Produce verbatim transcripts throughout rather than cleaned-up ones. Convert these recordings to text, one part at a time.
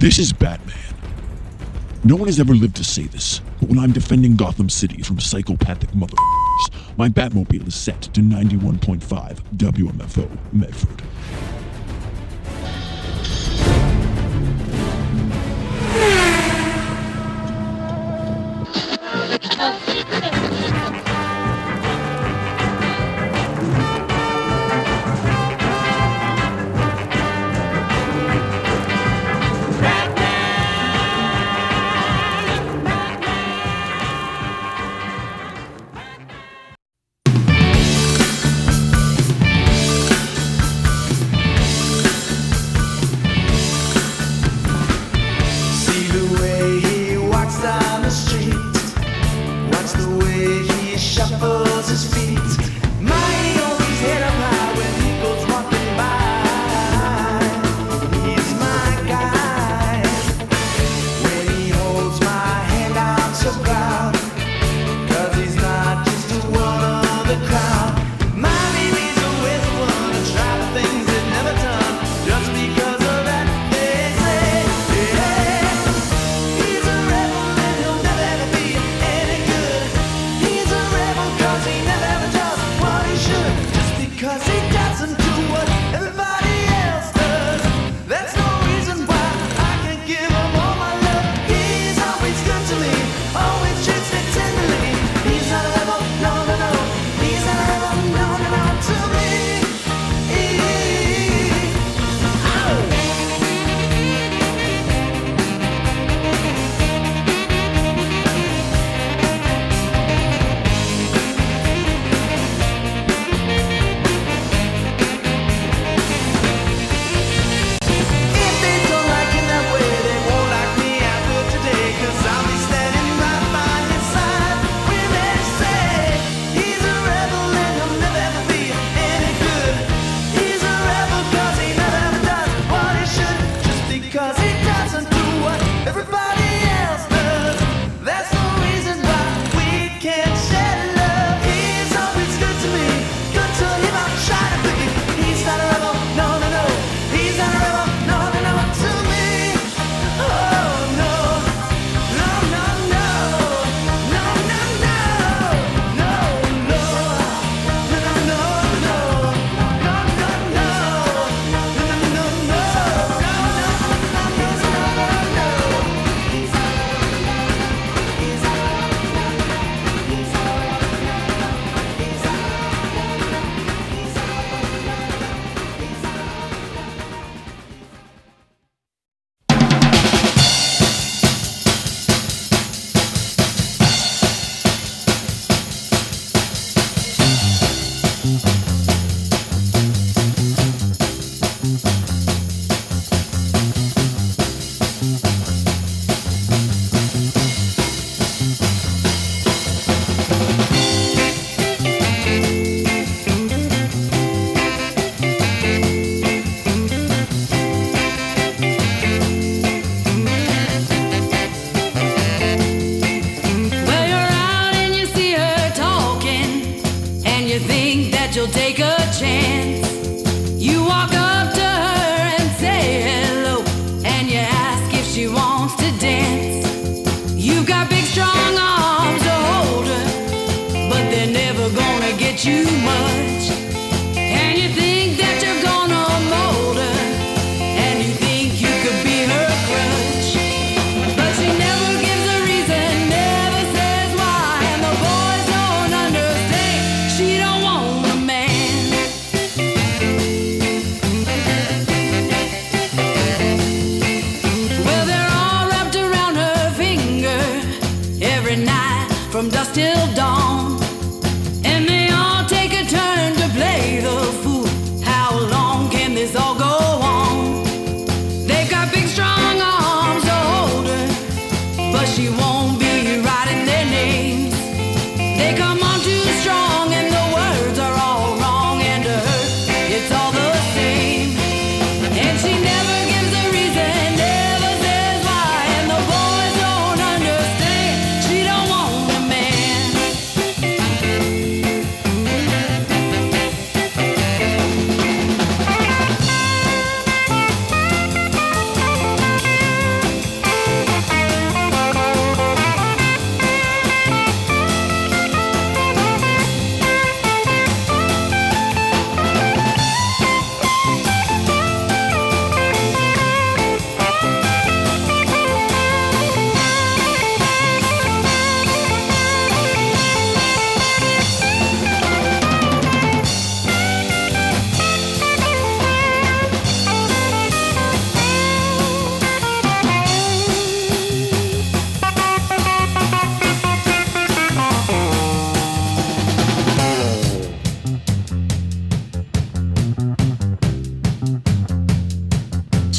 This is Batman. No one has ever lived to say this, but when I'm defending Gotham City from psychopathic motherfuckers, my Batmobile is set to ninety-one point five W M F O Medford.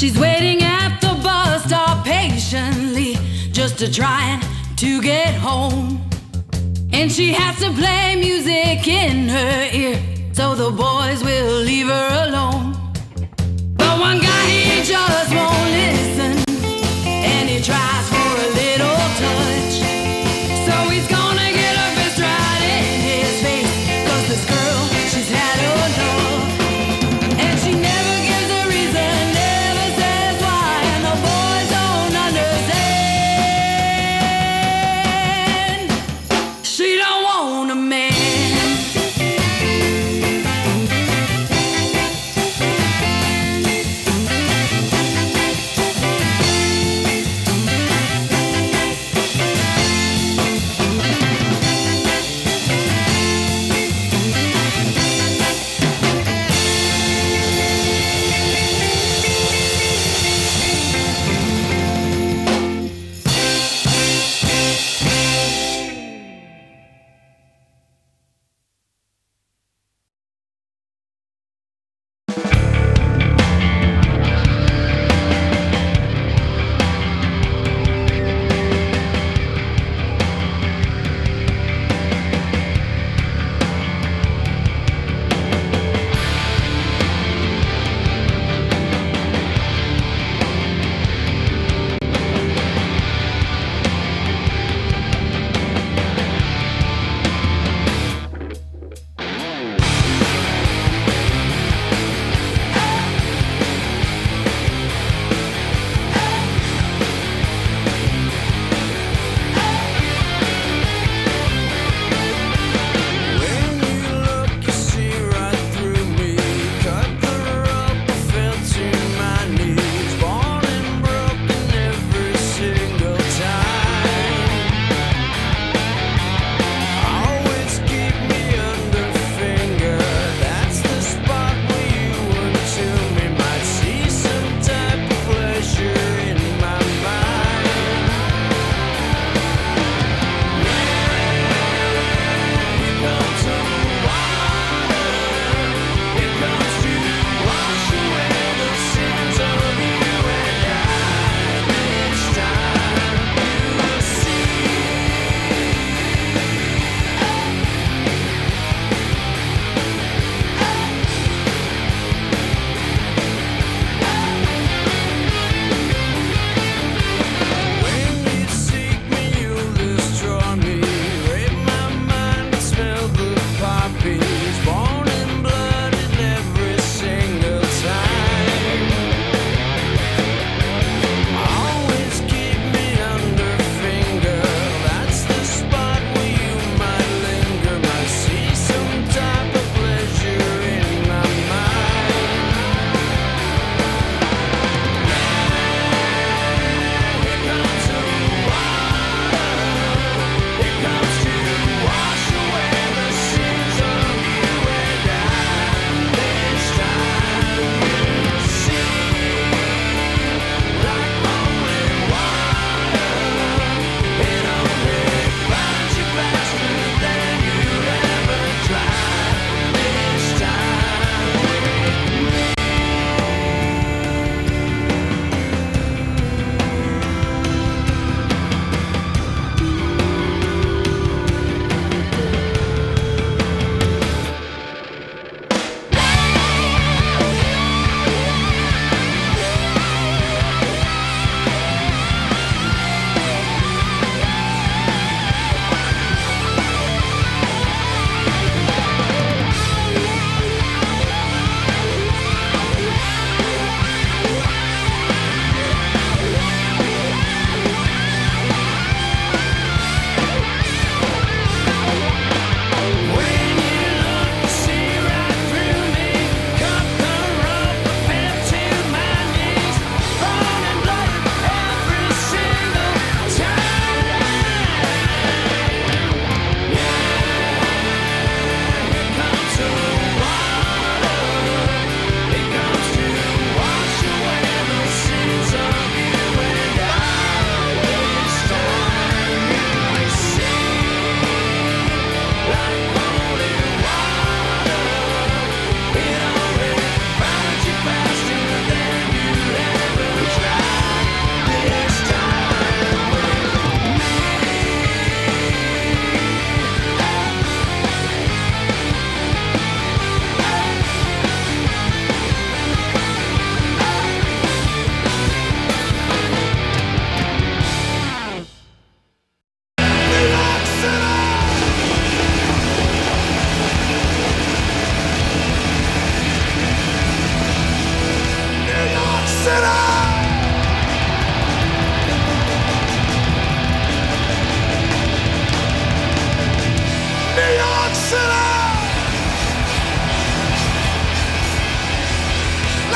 She's waiting at the bus stop patiently, just to trying to get home. And she has to play music in her ear, so the boys will leave her alone. But one guy, he just won't listen, and he tries for a little touch. So he's gonna get a fist right in his face, 'cause this girl, she's had enough. And she never gives a reason, never says why, and the boys don't understand. She don't want a man.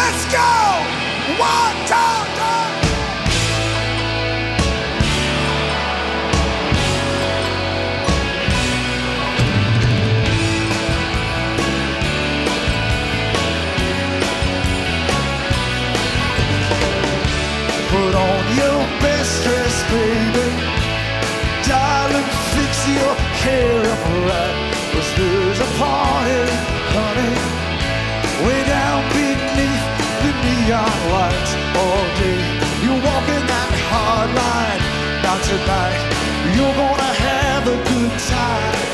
Let's go! One, two, three! Put on your best dress, baby. Darling, fix your hair up right. 'Cause there's a party, honey, way down beneath the neon lights all day. You're walking that hard line. Now tonight, you're gonna have a good time.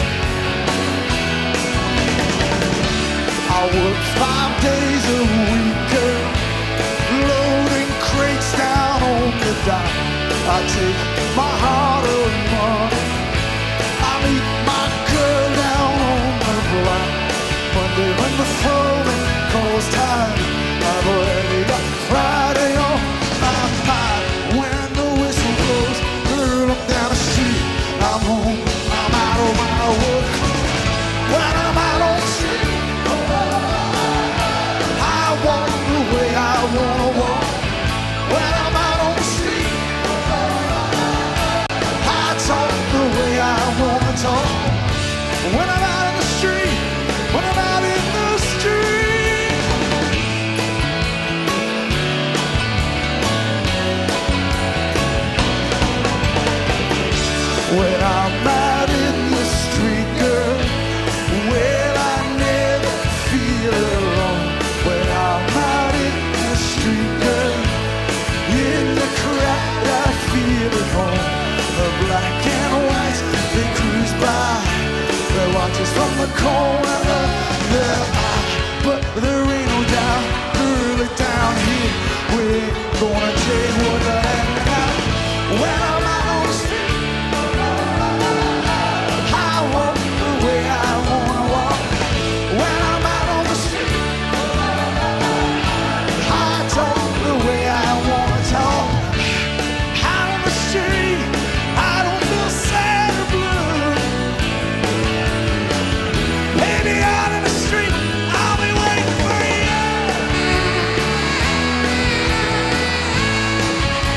I work five days a week, girl, loading crates down on the dock. I take my heart of money. I meet my girl down on the block. Monday when the phone calls time, I've already got Friday on my mind. When the whistle blows, girl, I'm down the street. I'm home, I'm out of my work. When I'm out on the street, I walk the way I wanna walk. When I'm out on the street, I talk the way I wanna talk. When I'm out in the street, when I'm out in the street. When I'm out in the street, girl, well, I never feel alone. When I'm out in the street, girl, in the crowd I feel at home. The black and white, they cruise by. They watch us from the corner of their eye. But there ain't no doubt, early down here, we ain't gonna take what the heck out. When I'm out on the street, I walk the way I wanna walk. When I'm out on the street, I talk the way I wanna talk. Out on the street, I don't feel sad or blue. Baby, out in the street, I'll be waiting for you.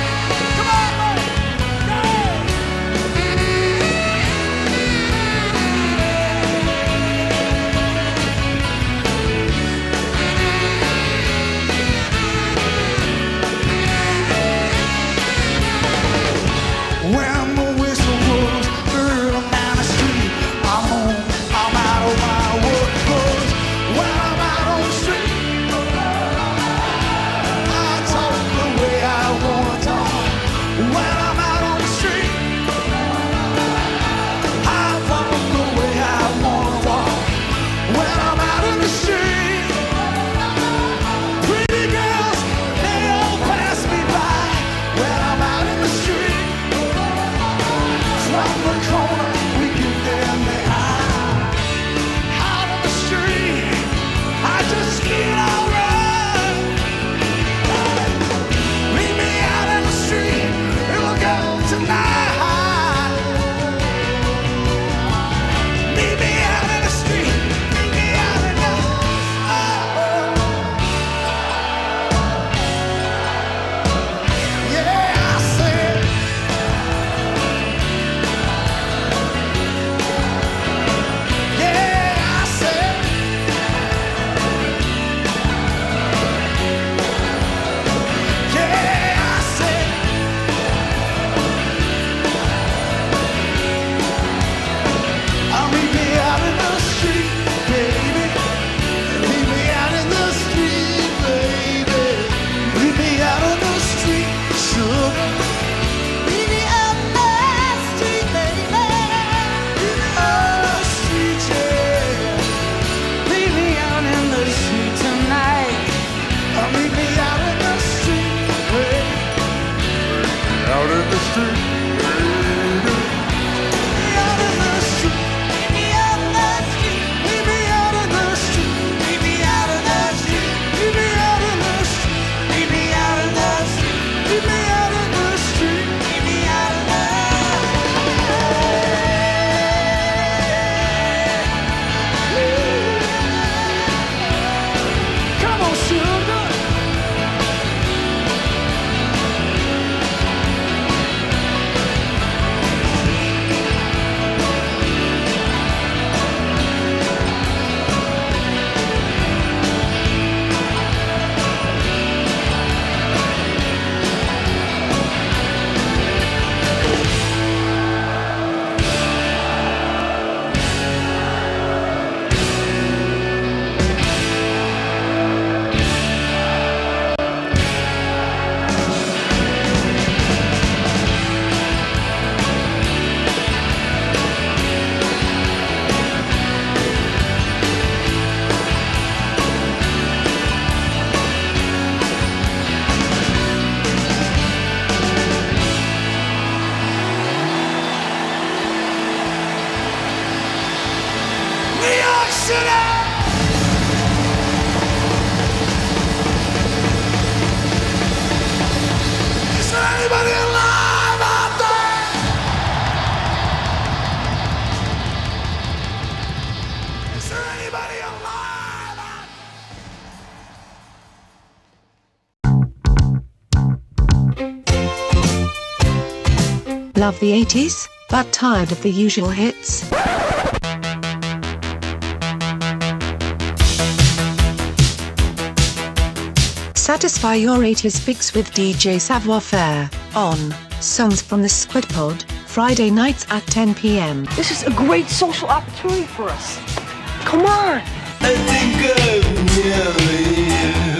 City! Is there anybody alive out there? Is there anybody alive out there? Love the eighties, but tired of the usual hits? Satisfy your eighties fix with D J Savoir Faire on Songs from the Squid Pod, Friday nights at ten p m This is a great social opportunity for us. Come on! I think I've nearly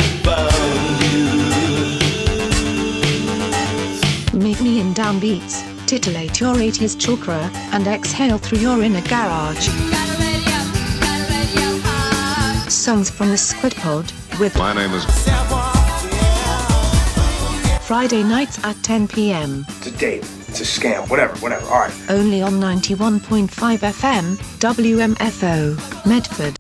found you. Meet me in downbeats, titillate your eighties chakra, and exhale through your inner garage. Songs from the Squid Pod with My name is Friday nights at ten p m It's a date. It's a scam. Whatever, whatever. All right. Only on ninety-one point five F M, W M F O, Medford.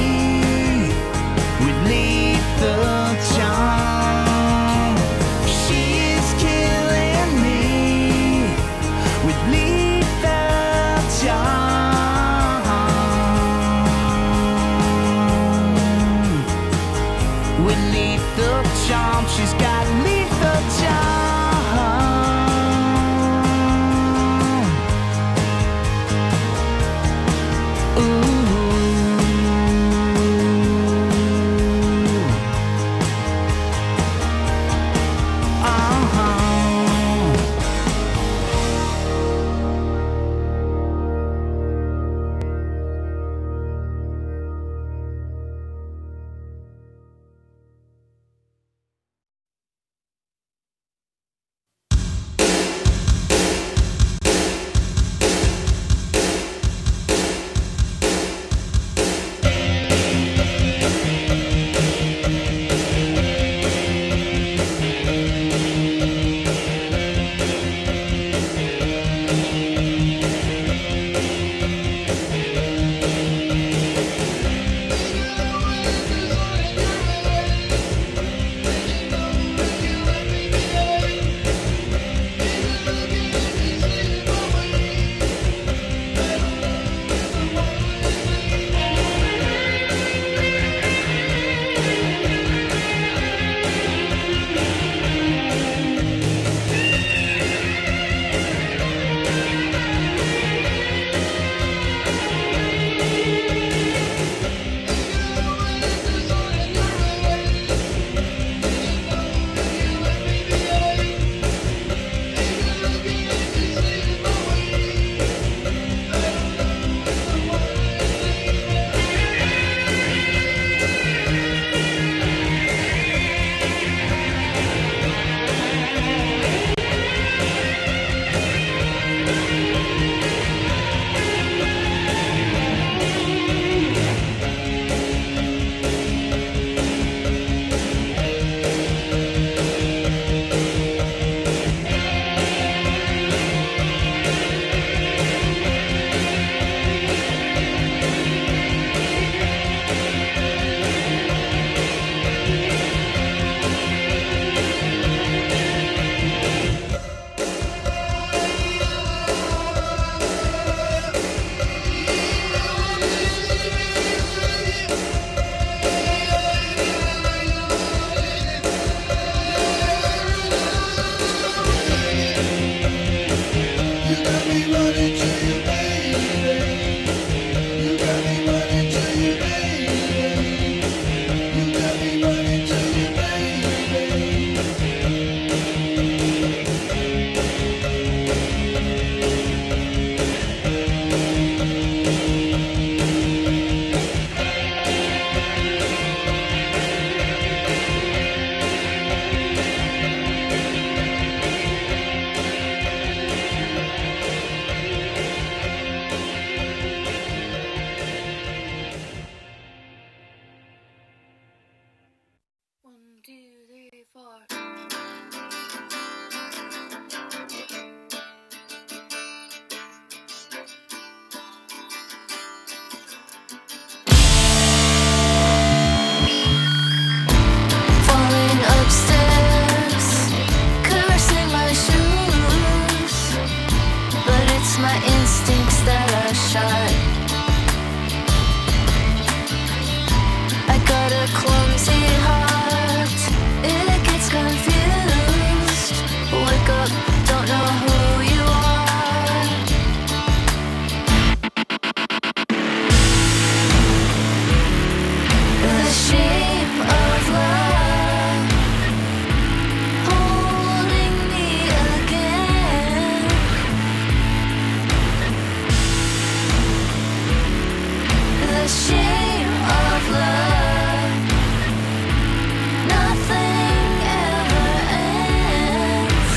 She Falling upstairs, cursing my shoes, but it's my instincts that are sharp. I got a clumsy heart, it gets confused. Wake up, don't know who you are. The shape of love holding me again. The shape of love, nothing ever ends.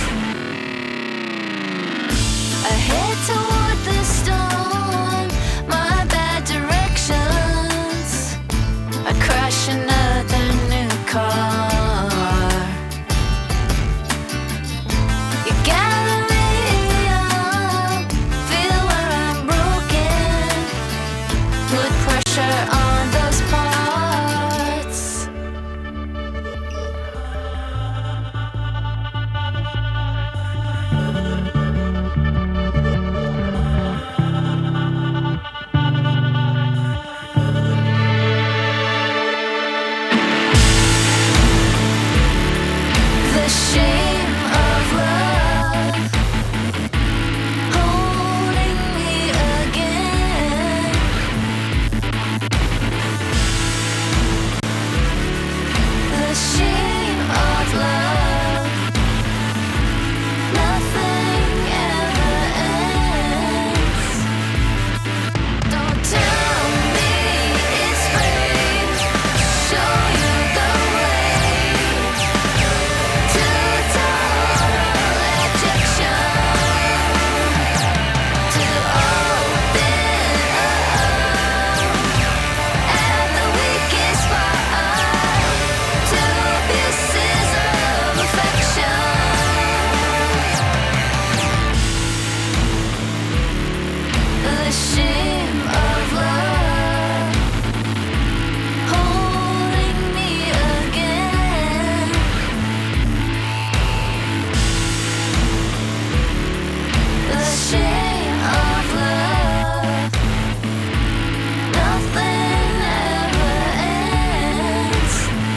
I head toward the storm, my bad directions. I crash another new car. You gather me up, feel where I'm broken, put pressure on those parts. The shame of love holding me again. The shame of love, nothing ever ends. Don't tell me it's fate, show you the way to total ejection, to open up at the weakest spot, to abuses of affection. The shame of love holding me again. The shame of love, nothing ever ends.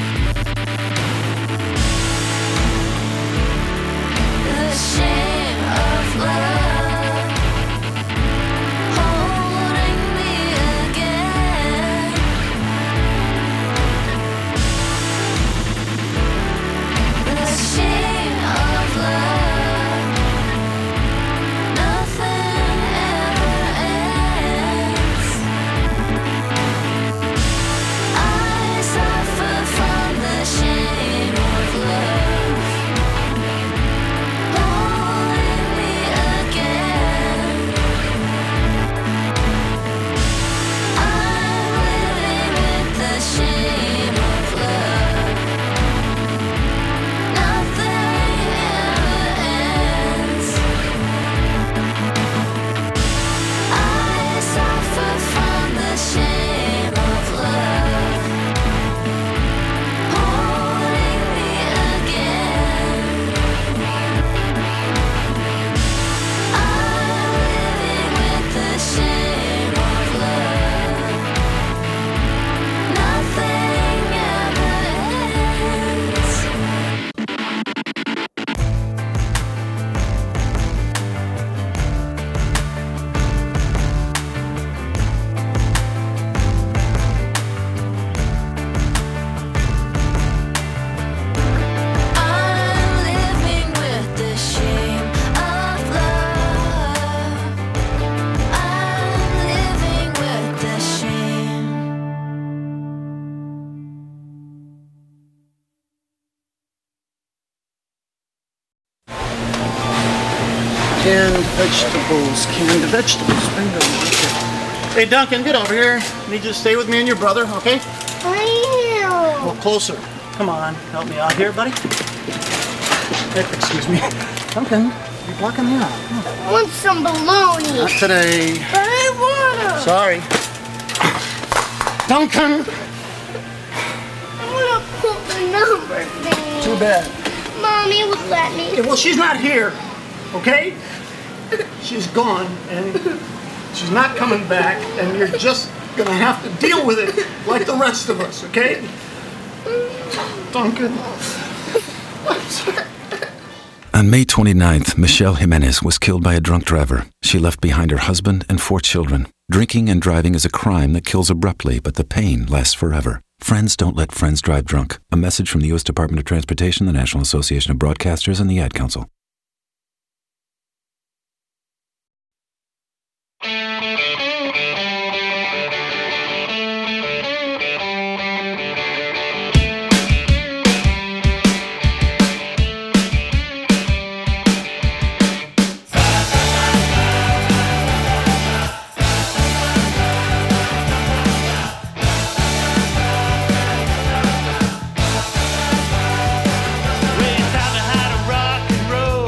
The shame of love holding me again. The shame of love, nothing ever ends. I suffer from the shame of love holding me again. I'm living with the shame of love, nothing ever ends. I suffer from the shame of love holding me again. I'm living with the shame of love, nothing ever ends. I'm living with the shame of love. I'm living with the shame. Canned vegetables, canned vegetables, bingo. Okay. Hey Duncan, get over here. Need you to stay with me and your brother, okay? I Well, closer. Come on, help me out here, buddy. Excuse me. Duncan, you're blocking me out. I want some bologna. Not today. But I wanna. Sorry. Duncan! I wanna put the number thing. Too bad. Mommy would let me. Yeah, well, she's not here, okay? She's gone, and she's not coming back, and you're just gonna have to deal with it like the rest of us, okay? Duncan. On May twenty-ninth, Michelle Jimenez was killed by a drunk driver. She left behind her husband and four children. Drinking and driving is a crime that kills abruptly, but the pain lasts forever. Friends don't let friends drive drunk. A message from the U S Department of Transportation, the National Association of Broadcasters, and the Ad Council. Way taught me how to rock and roll.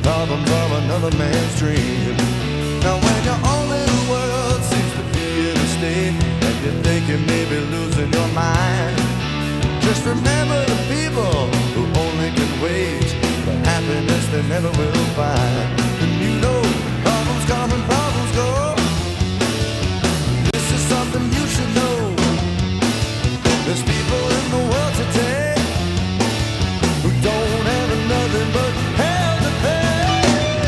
problems of another man's dream. Now when your own little world seems to be in a state and you think you may be losing your mind, just remember the people who only can wait for happiness they never will find. And you know, problems come and problems go. This is something you should know. There's people in the world today who don't have nothing but hell to pay.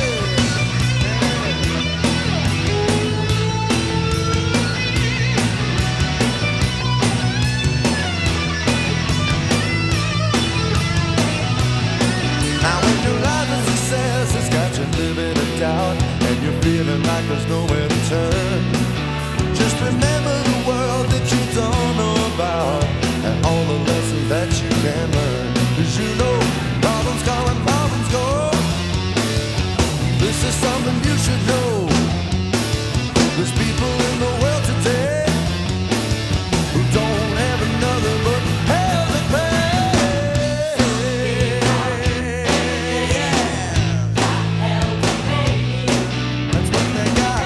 Now when your life is a success, it's got you living in doubt, and you're feeling like there's nowhere to turn. Just remember the world that you don't know about, and all the lessons that you can learn. 'Cause you know, problems come and problems go. This is something you should know. There's people in the world today who don't have nothing but hell to pay. That's what they got.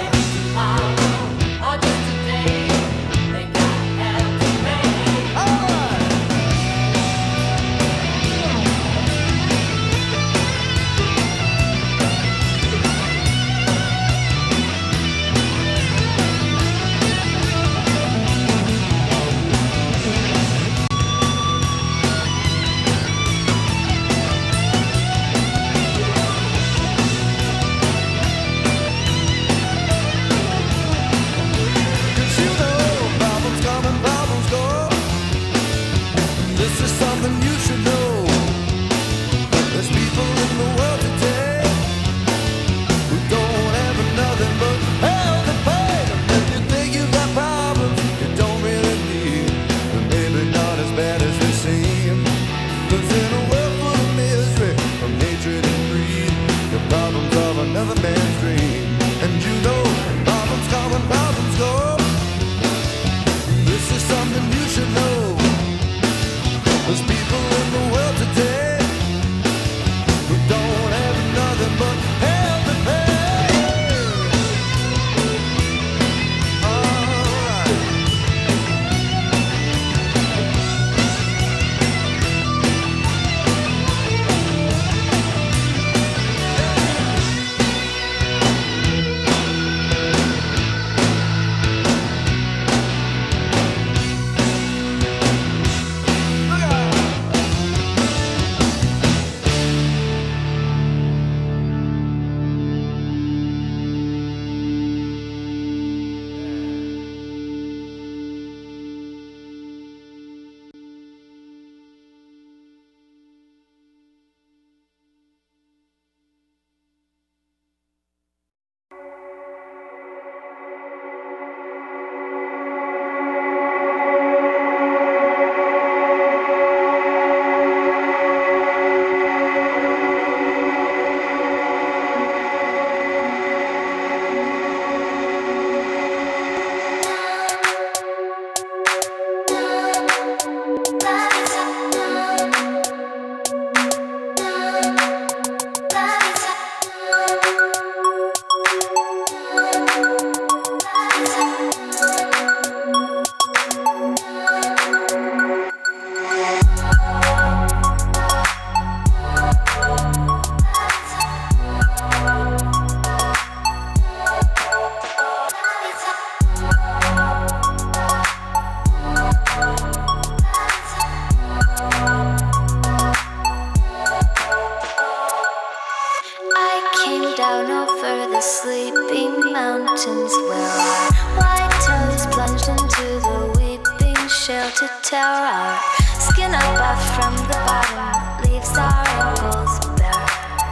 terror. Skin up off from the bottom, leaves our ankles bare.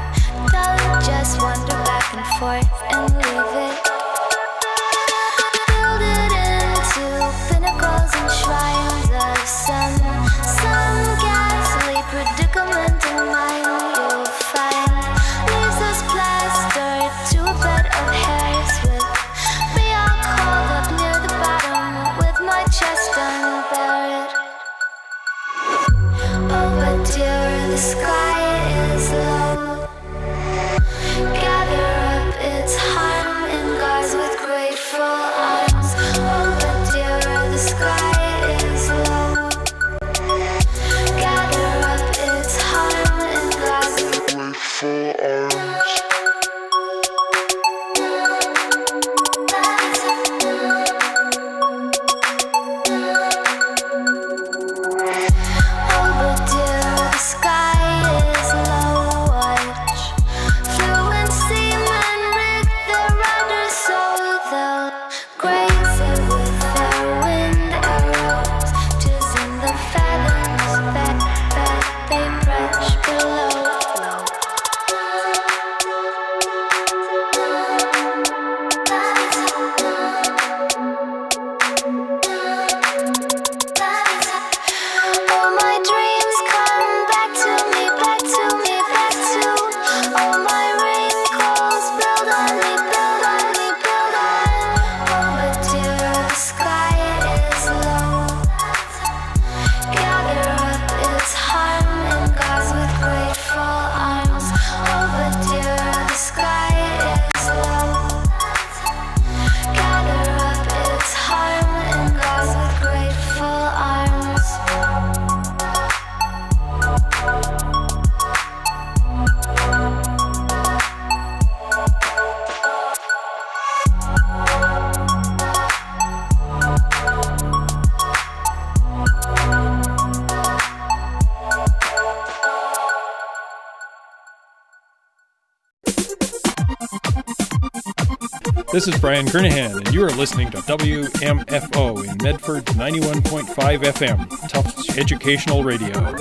Don't just wander back and forth and leave it. Build it into pinnacles and shrines of some, some ghastly predicament in mind you'll find. Leaves us plastered to a bed of hairs with me all called up near the bottom with my chest unburied. Oh, but dear, the sky is low. This is Brian Kernahan, and you are listening to W M F O in Medford ninety-one point five F M, Tufts Educational Radio.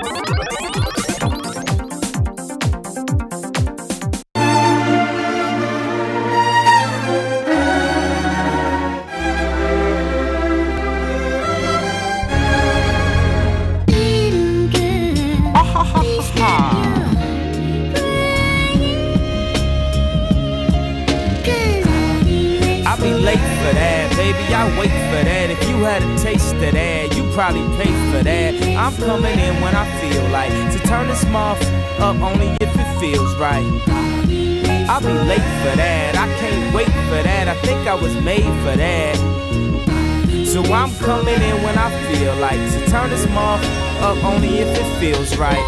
Wait for that. If you had a taste of that, you probably pay for that. I'm coming in when I feel like to turn this mouth up only if it feels right. I'll be late for that. I can't wait for that. I think I was made for that. So I'm coming in when I feel like to turn this mouth up only if it feels right.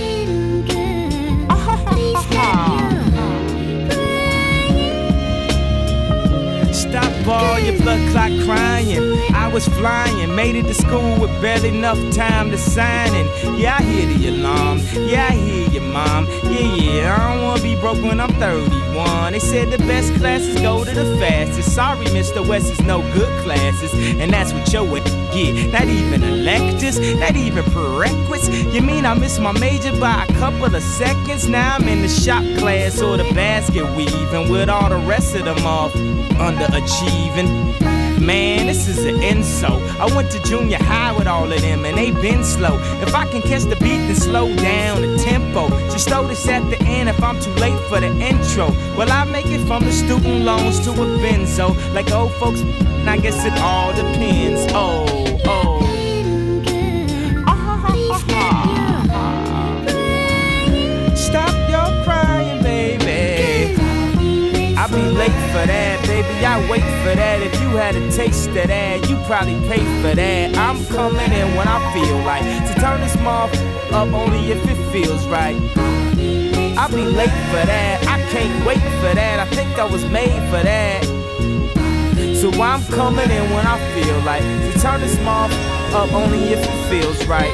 Stop all your blood clot crying. I was flying, made it to school with barely enough time to sign in. Yeah, I hear the alarm. Yeah, I hear you, mom. Yeah, yeah, I don't wanna be broke when I'm thirty-one. They said the best classes go to the fastest. Sorry, Mister West is no good classes, and that's what your get. Not even electives, not even prerequisites. You mean I missed my major by a couple of seconds? Now I'm in the shop class or the basket weaving with all the rest of them off underachieving. Man, this is an insult. I went to junior high with all of them and they been slow. If I can catch the beat, then slow down the tempo. Just throw this at the end if I'm too late for the intro. Well, I make it from the student loans to a benzo. Like old folks, I guess it all depends. Oh, oh. Stop your crying, baby. I'll be late for that, baby, I wait for that. If you had a taste of that, you probably pay for that. I'm coming in when I feel like to turn this mouth up only if it feels right. I'll be late for that, I can't wait for that. I think I was made for that. So I'm coming in when I feel like to turn this mouth up only if it feels right.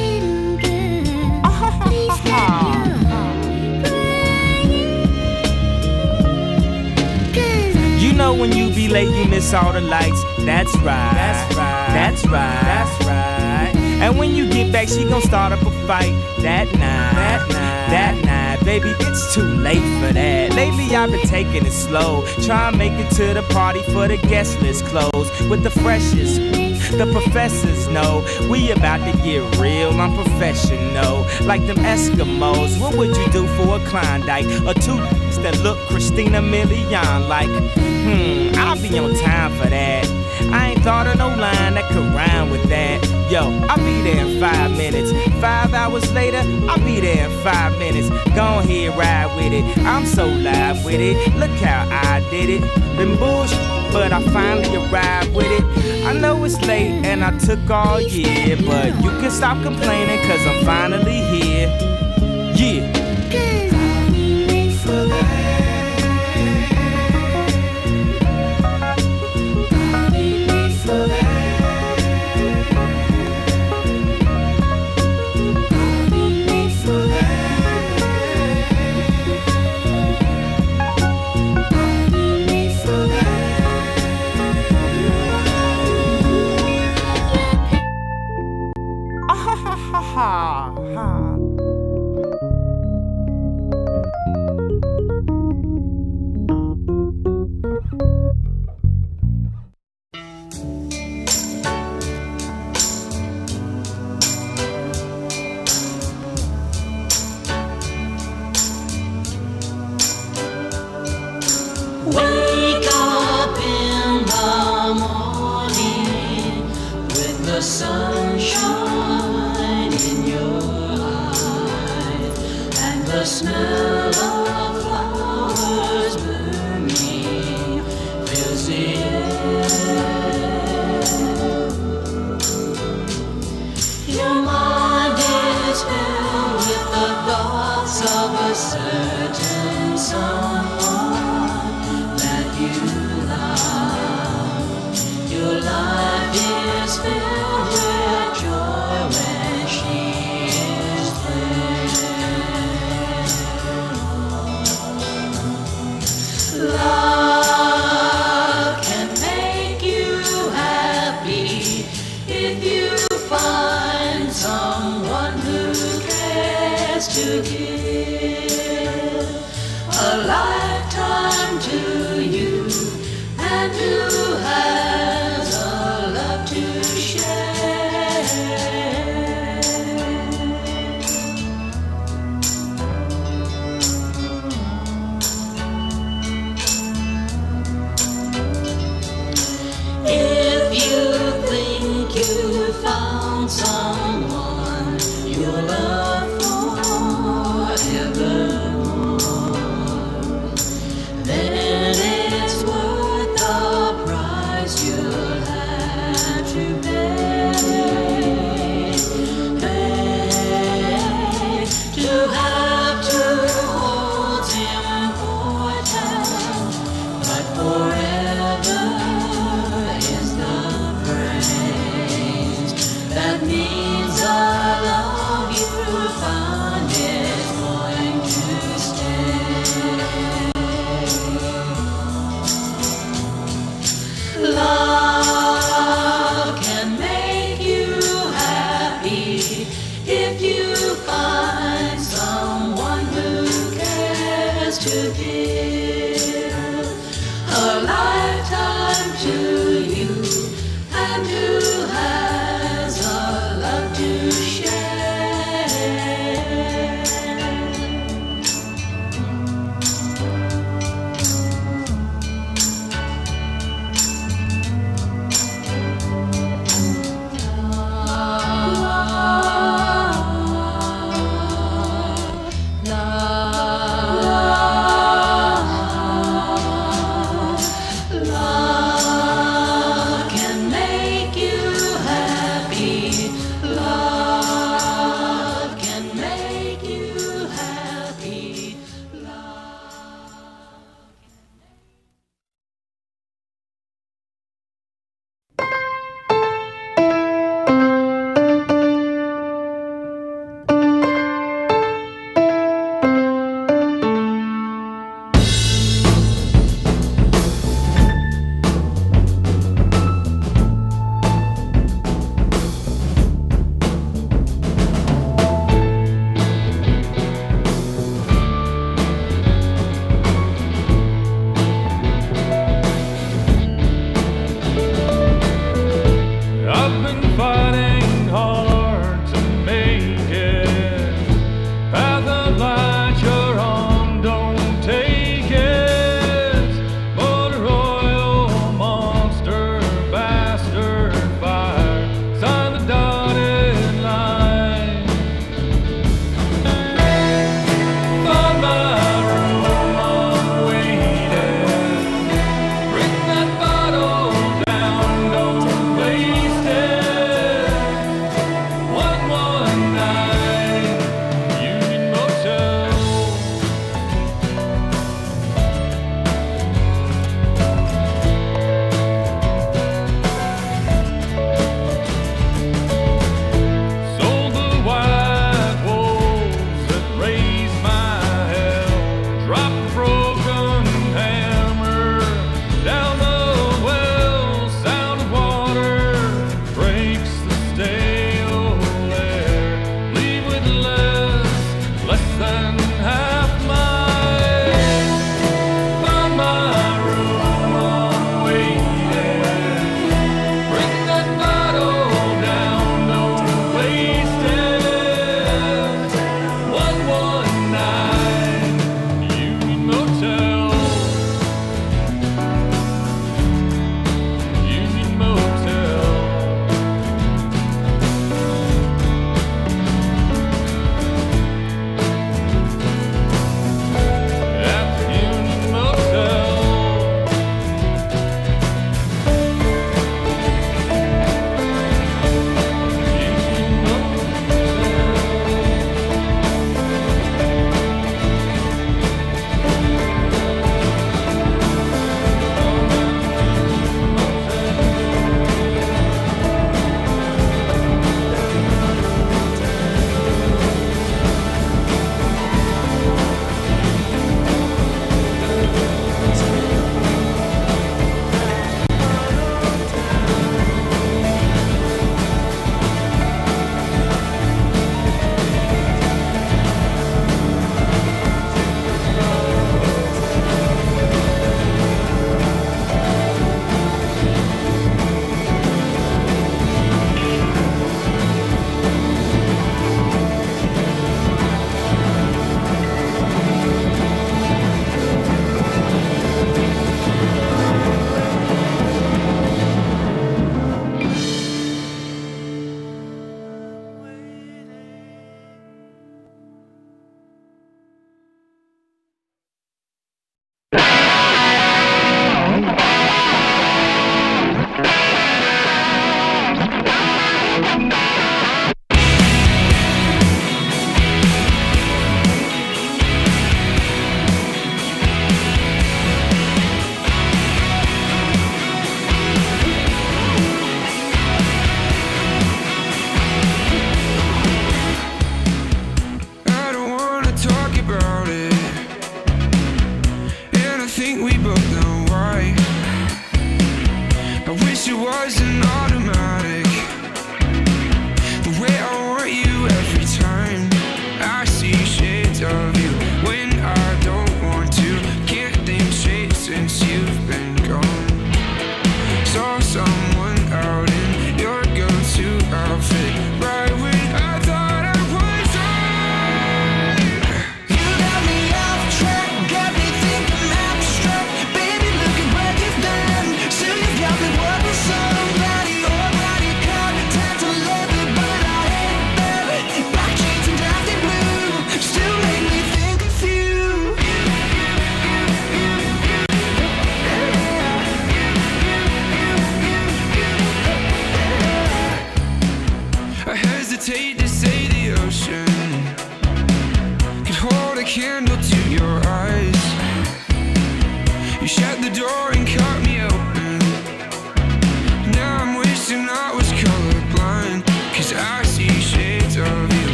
You know when you be late, you miss all the lights. That's right. That's right. That's right. That's right. And when you get back, she gon' start up a fight. That night. That night. That night. Baby, it's too late for that. Lately I've been taking it slow. Try and make it to the party for the guest list closed with the freshest. The professors know we about to get real, I'm professional. Like them Eskimos, what would you do for a Klondike? Or two that look Christina Milian like? Hmm, I'll be on time for that. I ain't thought of no line that could rhyme with that. Yo, I'll be there in five minutes. Five hours later, I'll be there in five minutes. Go ahead, ride with it. I'm so live with it. Look how I did it. Been bullshit, but I finally arrived with it. I know it's late and I took all year, but you can stop complaining cause I'm finally here. Yeah. smell of flowers blooming fills the air. Your mind is filled with the thoughts of a certain someone that you love. Your life is filled with joy when she is there. Love can make you happy if you find someone who cares to give a lifetime to you and who has a love to share. If you think you found someone you'll love forevermore, then it's worth the price you'll have to pay. Pay to have two holds important, but forever is the phrase that means a love you found is going to stay. Love can make you happy if you find someone who cares to give a lifetime to you and who has a love to share. think we both know why. I wish it wasn't